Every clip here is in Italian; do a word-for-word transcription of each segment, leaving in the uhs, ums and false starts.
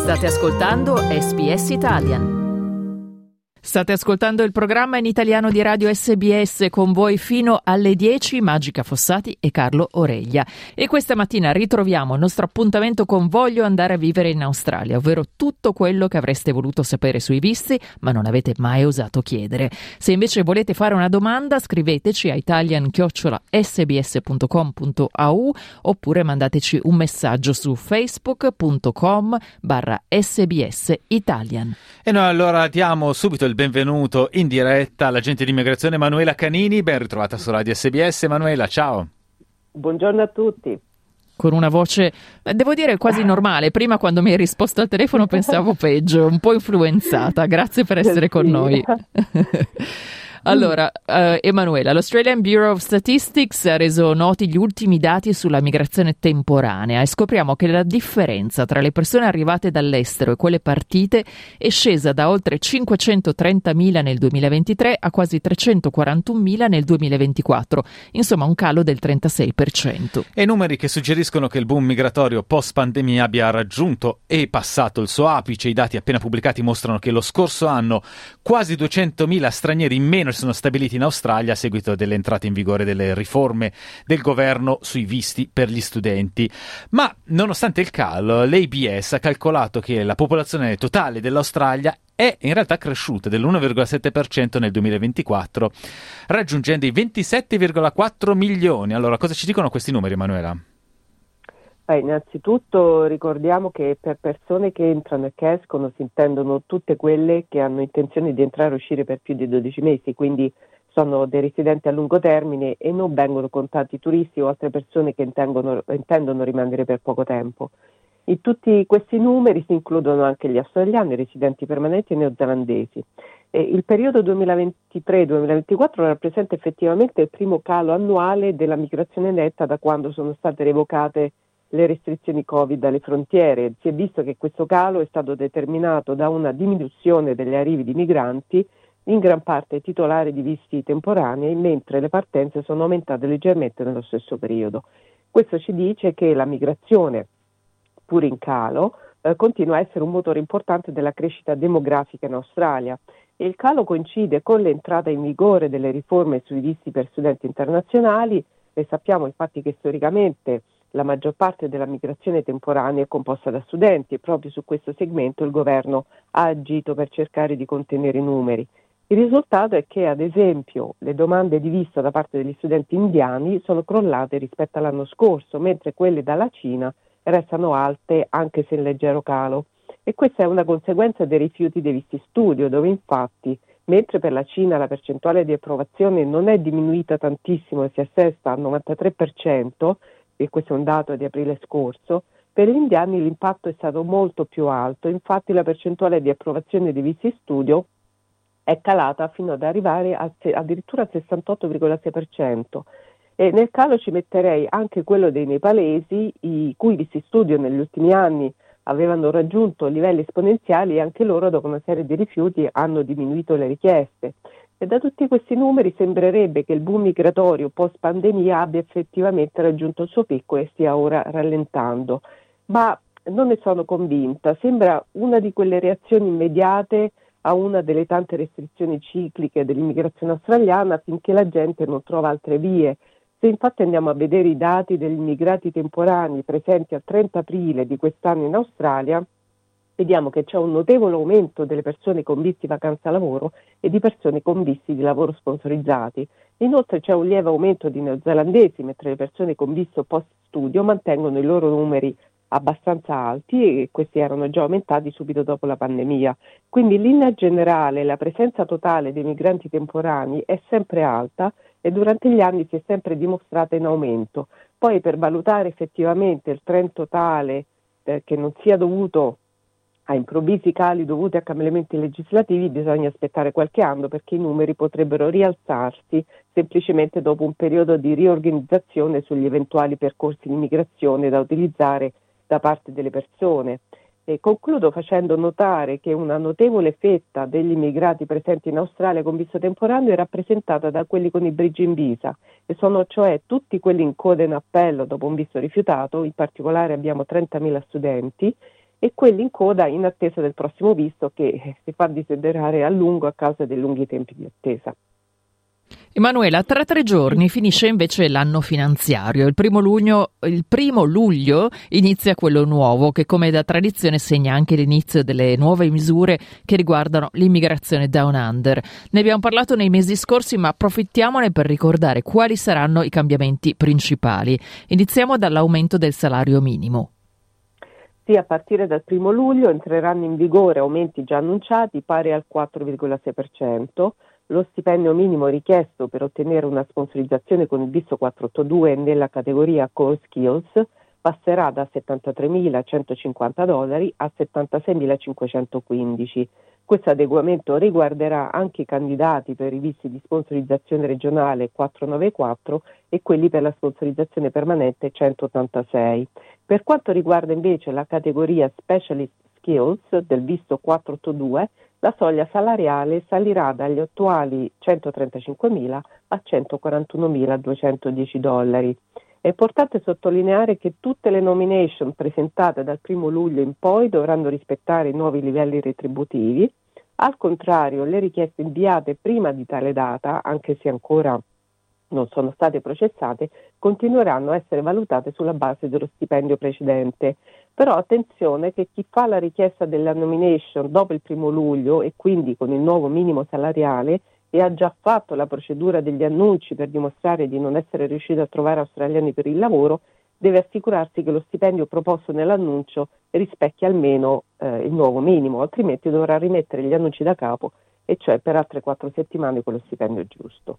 State ascoltando S B S Italian. State ascoltando il programma in italiano di Radio S B S, con voi fino alle dieci, Magica Fossati e Carlo Oreglia. E questa mattina ritroviamo il nostro appuntamento con Voglio andare a vivere in Australia, ovvero tutto quello che avreste voluto sapere sui visti ma non avete mai osato chiedere. Se invece volete fare una domanda, scriveteci a italian chiocciola s b s punto com punto a u oppure mandateci un messaggio su facebook punto com barra s b s italian. E noi allora diamo subito il benvenuto in diretta all'agente di immigrazione Emanuela Canini. Ben ritrovata su Radio S B S. Emanuela, ciao. Buongiorno a tutti. Con una voce, devo dire, quasi normale. Prima, quando mi hai risposto al telefono, pensavo peggio, un po' influenzata. Grazie per essere con noi. Allora, uh, Emanuela, l'Australian Bureau of Statistics ha reso noti gli ultimi dati sulla migrazione temporanea e scopriamo che la differenza tra le persone arrivate dall'estero e quelle partite è scesa da oltre cinquecentotrentamila nel duemilaventitré a quasi trecentoquarantunomila nel duemilaventiquattro, insomma un calo del trentasei per cento. E numeri che suggeriscono che il boom migratorio post-pandemia abbia raggiunto e passato il suo apice. I dati appena pubblicati mostrano che lo scorso anno quasi duecentomila stranieri in meno sono stabiliti in Australia a seguito dell'entrata in vigore delle riforme del governo sui visti per gli studenti. Ma nonostante il calo, l'A B S ha calcolato che la popolazione totale dell'Australia è in realtà cresciuta dell'uno virgola sette per cento nel duemilaventiquattro, raggiungendo i ventisette virgola quattro milioni. Allora, cosa ci dicono questi numeri, Emanuela? Beh, innanzitutto ricordiamo che per persone che entrano e che escono si intendono tutte quelle che hanno intenzione di entrare e uscire per più di dodici mesi, quindi sono dei residenti a lungo termine e non vengono contati turisti o altre persone che intendono, intendono rimanere per poco tempo. In tutti questi numeri si includono anche gli australiani, residenti permanenti e neozelandesi. E il periodo duemilaventitré duemilaventiquattro rappresenta effettivamente il primo calo annuale della migrazione netta da quando sono state revocate le restrizioni Covid alle frontiere. Si è visto che questo calo è stato determinato da una diminuzione degli arrivi di migranti, in gran parte titolari di visti temporanei, mentre le partenze sono aumentate leggermente nello stesso periodo. Questo ci dice che la migrazione, pur in calo, eh, continua a essere un motore importante della crescita demografica in Australia. E il calo coincide con l'entrata in vigore delle riforme sui visti per studenti internazionali, e sappiamo infatti che storicamente la maggior parte della migrazione temporanea è composta da studenti e proprio su questo segmento il governo ha agito per cercare di contenere i numeri. Il risultato è che, ad esempio, le domande di visto da parte degli studenti indiani sono crollate rispetto all'anno scorso, mentre quelle dalla Cina restano alte anche se in leggero calo. E questa è una conseguenza dei rifiuti dei visti studio, dove infatti, mentre per la Cina la percentuale di approvazione non è diminuita tantissimo e si assesta al novantatré per cento, e questo è un dato di aprile scorso, per gli indiani l'impatto è stato molto più alto. Infatti la percentuale di approvazione dei visti studio è calata fino ad arrivare a, addirittura al sessantotto virgola sei per cento. E nel calo ci metterei anche quello dei nepalesi, i cui visti studio negli ultimi anni avevano raggiunto livelli esponenziali e anche loro, dopo una serie di rifiuti, hanno diminuito le richieste. E da tutti questi numeri sembrerebbe che il boom migratorio post-pandemia abbia effettivamente raggiunto il suo picco e stia ora rallentando. Ma non ne sono convinta, sembra una di quelle reazioni immediate a una delle tante restrizioni cicliche dell'immigrazione australiana finché la gente non trova altre vie. Se infatti andiamo a vedere i dati degli immigrati temporanei presenti al trenta aprile di quest'anno in Australia, vediamo che c'è un notevole aumento delle persone con visti vacanza lavoro e di persone con visti di lavoro sponsorizzati. Inoltre c'è un lieve aumento di neozelandesi, mentre le persone con visto post studio mantengono i loro numeri abbastanza alti e questi erano già aumentati subito dopo la pandemia. Quindi in linea generale la presenza totale dei migranti temporanei è sempre alta e durante gli anni si è sempre dimostrata in aumento. Poi per valutare effettivamente il trend totale eh, che non sia dovuto a improvvisi cali dovuti a cambiamenti legislativi bisogna aspettare qualche anno, perché i numeri potrebbero rialzarsi semplicemente dopo un periodo di riorganizzazione sugli eventuali percorsi di migrazione da utilizzare da parte delle persone. E concludo facendo notare che una notevole fetta degli immigrati presenti in Australia con visto temporaneo è rappresentata da quelli con i bridging visa, e sono cioè tutti quelli in coda in appello dopo un visto rifiutato. In particolare abbiamo trentamila studenti, e quelli in coda in attesa del prossimo visto, che si fa desiderare a lungo a causa dei lunghi tempi di attesa. Emanuela, tra tre giorni finisce invece l'anno finanziario. Il primo luglio, il primo luglio inizia quello nuovo, che come da tradizione segna anche l'inizio delle nuove misure che riguardano l'immigrazione down under. Ne abbiamo parlato nei mesi scorsi, ma approfittiamone per ricordare quali saranno i cambiamenti principali. Iniziamo dall'aumento del salario minimo. Sì, a partire dal primo luglio entreranno in vigore aumenti già annunciati pari al quattro virgola sei per cento. Lo stipendio minimo richiesto per ottenere una sponsorizzazione con il visto quattrocentottantadue nella categoria Core Skills passerà da settantatremilacentocinquanta dollari a settantaseimilacinquecentoquindici. Questo adeguamento riguarderà anche i candidati per i visti di sponsorizzazione regionale quattrocentonovantaquattro e quelli per la sponsorizzazione permanente centottantasei. Per quanto riguarda invece la categoria Specialist Skills del visto quattrocentottantadue, la soglia salariale salirà dagli attuali centotrentacinquemila a centoquarantunomiladuecentodieci dollari. È importante sottolineare che tutte le nomination presentate dal primo luglio in poi dovranno rispettare i nuovi livelli retributivi. Al contrario, le richieste inviate prima di tale data, anche se ancora non sono state processate, continueranno a essere valutate sulla base dello stipendio precedente. Però attenzione che chi fa la richiesta della nomination dopo il primo luglio e quindi con il nuovo minimo salariale e ha già fatto la procedura degli annunci per dimostrare di non essere riuscito a trovare australiani per il lavoro, deve assicurarsi che lo stipendio proposto nell'annuncio rispecchia almeno eh, il nuovo minimo, altrimenti dovrà rimettere gli annunci da capo, e cioè per altre quattro settimane con lo stipendio giusto.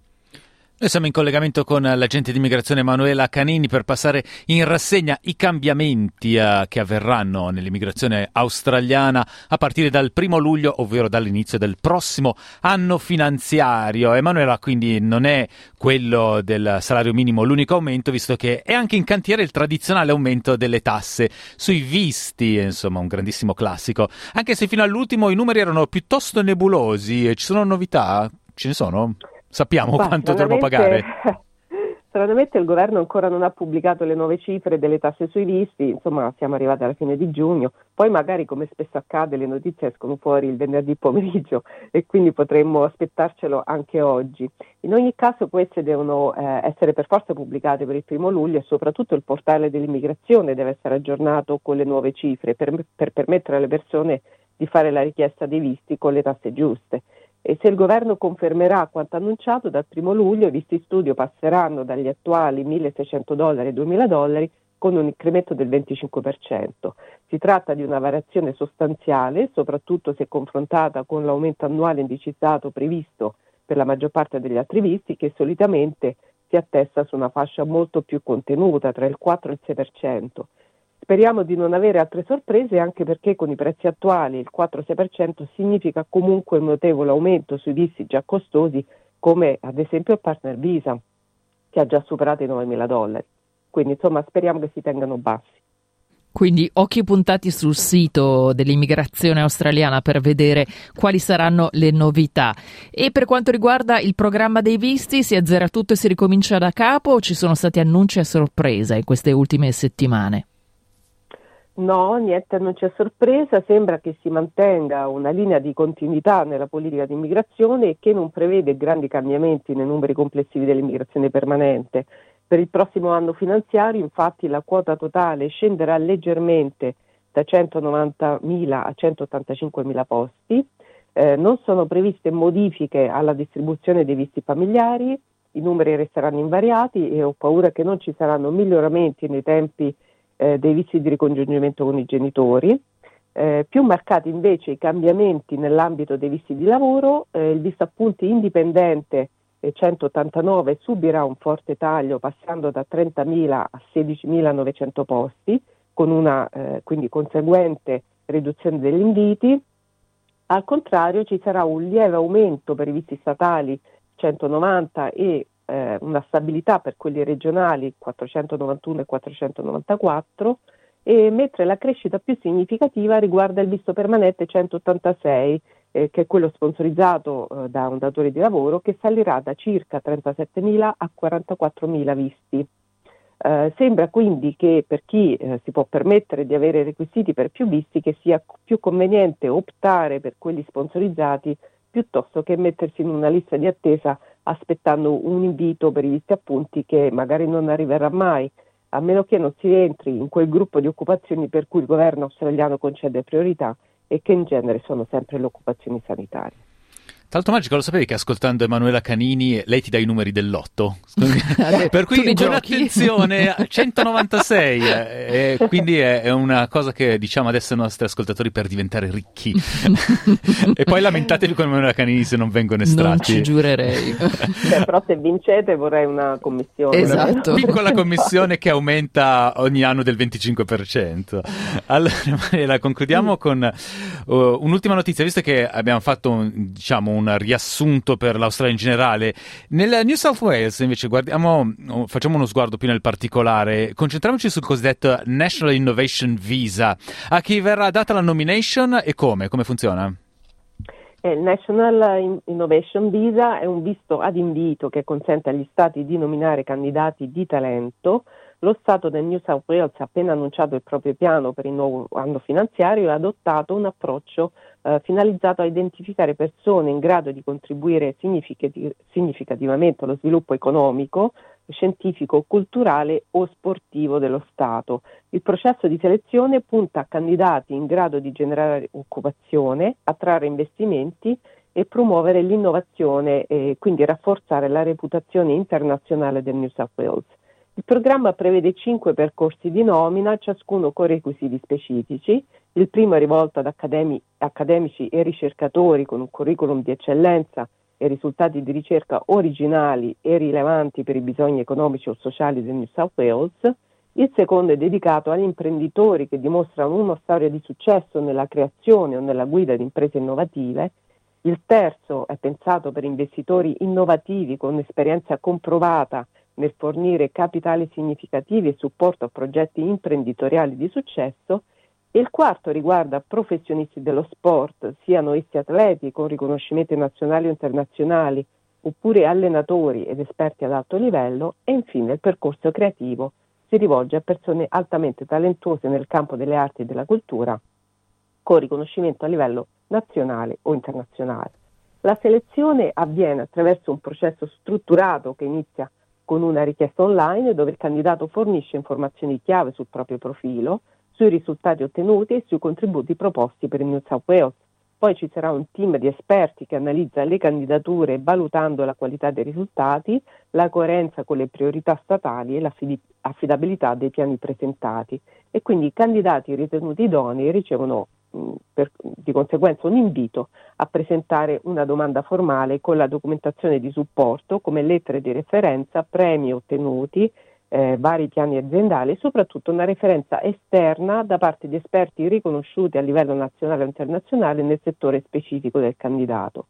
Noi siamo in collegamento con l'agente di immigrazione Emanuela Canini per passare in rassegna i cambiamenti eh, che avverranno nell'immigrazione australiana a partire dal primo luglio, ovvero dall'inizio del prossimo anno finanziario. Emanuela, quindi non è quello del salario minimo l'unico aumento, visto che è anche in cantiere il tradizionale aumento delle tasse sui visti, insomma un grandissimo classico. Anche se fino all'ultimo i numeri erano piuttosto nebulosi, e ci sono novità? Ce ne sono? Sappiamo Bah, quanto dovremo pagare? Stranamente il governo ancora non ha pubblicato le nuove cifre delle tasse sui visti, insomma siamo arrivati alla fine di giugno, poi magari, come spesso accade, le notizie escono fuori il venerdì pomeriggio e quindi potremmo aspettarcelo anche oggi. In ogni caso queste devono eh, essere per forza pubblicate per il primo luglio, e soprattutto il portale dell'immigrazione deve essere aggiornato con le nuove cifre per, per permettere alle persone di fare la richiesta dei visti con le tasse giuste. E se il governo confermerà quanto annunciato, dal primo luglio i visti studio passeranno dagli attuali milleseicento dollari a duemila dollari con un incremento del venticinque per cento. Si tratta di una variazione sostanziale, soprattutto se confrontata con l'aumento annuale indicizzato previsto per la maggior parte degli altri visti, che solitamente si attesta su una fascia molto più contenuta, tra il quattro e il sei per cento. Speriamo di non avere altre sorprese, anche perché con i prezzi attuali il quattro sei per cento significa comunque un notevole aumento sui visti già costosi, come ad esempio il partner visa, che ha già superato i novemila dollari. Quindi insomma speriamo che si tengano bassi. Quindi occhi puntati sul sito dell'immigrazione australiana per vedere quali saranno le novità. E per quanto riguarda il programma dei visti, si azzera tutto e si ricomincia da capo, o ci sono stati annunci a sorpresa in queste ultime settimane? No, niente annunci a sorpresa, sembra che si mantenga una linea di continuità nella politica di immigrazione e che non prevede grandi cambiamenti nei numeri complessivi dell'immigrazione permanente. Per il prossimo anno finanziario, infatti, la quota totale scenderà leggermente da centonovantamila a centottantacinquemila posti, eh, non sono previste modifiche alla distribuzione dei visti familiari, i numeri resteranno invariati e ho paura che non ci saranno miglioramenti nei tempi Eh, dei visti di ricongiungimento con i genitori. Eh, più marcati invece i cambiamenti nell'ambito dei visti di lavoro, eh, il visto appunti indipendente eh, centottantanove subirà un forte taglio passando da trentamila a sedicimilanovecento posti, con una eh, quindi conseguente riduzione degli inviti. Al contrario ci sarà un lieve aumento per i visti statali centonovanta e Eh, una stabilità per quelli regionali quattrocentonovantuno e quattrocentonovantaquattro, e mentre la crescita più significativa riguarda il visto permanente centottantasei, eh, che è quello sponsorizzato eh, da un datore di lavoro, che salirà da circa trentasettemila a quarantaquattromila visti. Eh, sembra quindi che per chi eh, si può permettere di avere requisiti per più visti, che sia più conveniente optare per quelli sponsorizzati piuttosto che mettersi in una lista di attesa aspettando un invito per i visti appunti che magari non arriverà mai, a meno che non si entri in quel gruppo di occupazioni per cui il governo australiano concede priorità e che in genere sono sempre le occupazioni sanitarie. Tra l'altro, Magica, lo sapevi che ascoltando Emanuela Canini lei ti dà i numeri del lotto? Per cui con attenzione, centonovantasei, eh, e quindi è, è una cosa che diciamo adesso ai nostri ascoltatori per diventare ricchi. E poi lamentatevi con Emanuela Canini se non vengono estratti. Non ci giurerei. Beh, però se vincete vorrei una commissione. Esatto. Una piccola commissione che aumenta ogni anno del venticinque per cento. Allora, Mariela, concludiamo con uh, un'ultima notizia, visto che abbiamo fatto un, diciamo un riassunto per l'Australia in generale. Nel New South Wales invece guardiamo, facciamo uno sguardo più nel particolare, concentriamoci sul cosiddetto National Innovation Visa. A chi verrà data la nomination e come? Come funziona? Il National Innovation Visa è un visto ad invito che consente agli stati di nominare candidati di talento. Lo Stato del New South Wales ha appena annunciato il proprio piano per il nuovo anno finanziario e ha adottato un approccio eh, finalizzato a identificare persone in grado di contribuire significati- significativamente allo sviluppo economico, scientifico, culturale o sportivo dello Stato. Il processo di selezione punta a candidati in grado di generare occupazione, attrarre investimenti e promuovere l'innovazione e quindi rafforzare la reputazione internazionale del New South Wales. Il programma prevede cinque percorsi di nomina, ciascuno con requisiti specifici. Il primo è rivolto ad accademi- accademici e ricercatori con un curriculum di eccellenza e risultati di ricerca originali e rilevanti per i bisogni economici o sociali del New South Wales. Il secondo è dedicato agli imprenditori che dimostrano una storia di successo nella creazione o nella guida di imprese innovative. Il terzo è pensato per investitori innovativi con esperienza comprovata nel fornire capitali significativi e supporto a progetti imprenditoriali di successo. E il quarto riguarda professionisti dello sport, siano essi atleti con riconoscimenti nazionali o internazionali, oppure allenatori ed esperti ad alto livello. E infine il percorso creativo si rivolge a persone altamente talentuose nel campo delle arti e della cultura, con riconoscimento a livello nazionale o internazionale. La selezione avviene attraverso un processo strutturato che inizia con una richiesta online dove il candidato fornisce informazioni chiave sul proprio profilo, sui risultati ottenuti e sui contributi proposti per il New South Wales. Poi ci sarà un team di esperti che analizza le candidature valutando la qualità dei risultati, la coerenza con le priorità statali e l'affidabilità dei piani presentati. E quindi i candidati ritenuti idonei ricevono mh, per, di conseguenza un invito a presentare una domanda formale con la documentazione di supporto come lettere di referenza, premi ottenuti, Eh, vari piani aziendali e soprattutto una referenza esterna da parte di esperti riconosciuti a livello nazionale o internazionale nel settore specifico del candidato.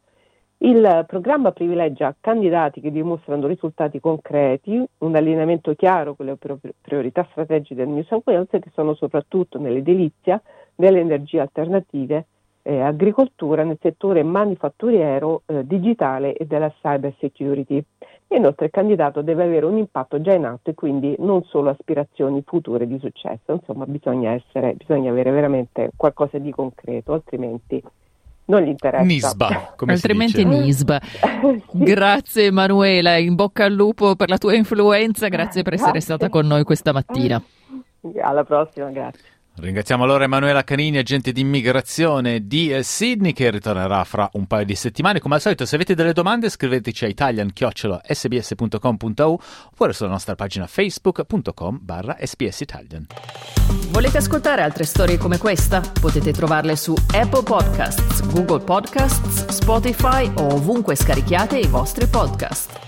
Il programma privilegia candidati che dimostrano risultati concreti, un allineamento chiaro con le priorità strategiche del New South Wales, che sono soprattutto nell'edilizia, nelle energie alternative, eh, agricoltura, nel settore manifatturiero, eh, digitale e della cyber security. Inoltre il candidato deve avere un impatto già in atto e quindi non solo aspirazioni future di successo. Insomma, bisogna essere, bisogna avere veramente qualcosa di concreto, altrimenti non gli interessa. Nisba, come altrimenti si dice. Nisba. Sì. Grazie Emanuela, in bocca al lupo per la tua influenza, grazie per essere Grazie. stata con noi questa mattina. Alla prossima, grazie. Ringraziamo allora Emanuela Canini, agente di immigrazione di Sydney, che ritornerà fra un paio di settimane. Come al solito, se avete delle domande scriveteci a italian chiocciola s b s punto com punto a u oppure sulla nostra pagina facebook punto com barra s b s italian. Volete ascoltare altre storie come questa? Potete trovarle su Apple Podcasts, Google Podcasts, Spotify o ovunque scarichiate i vostri podcast.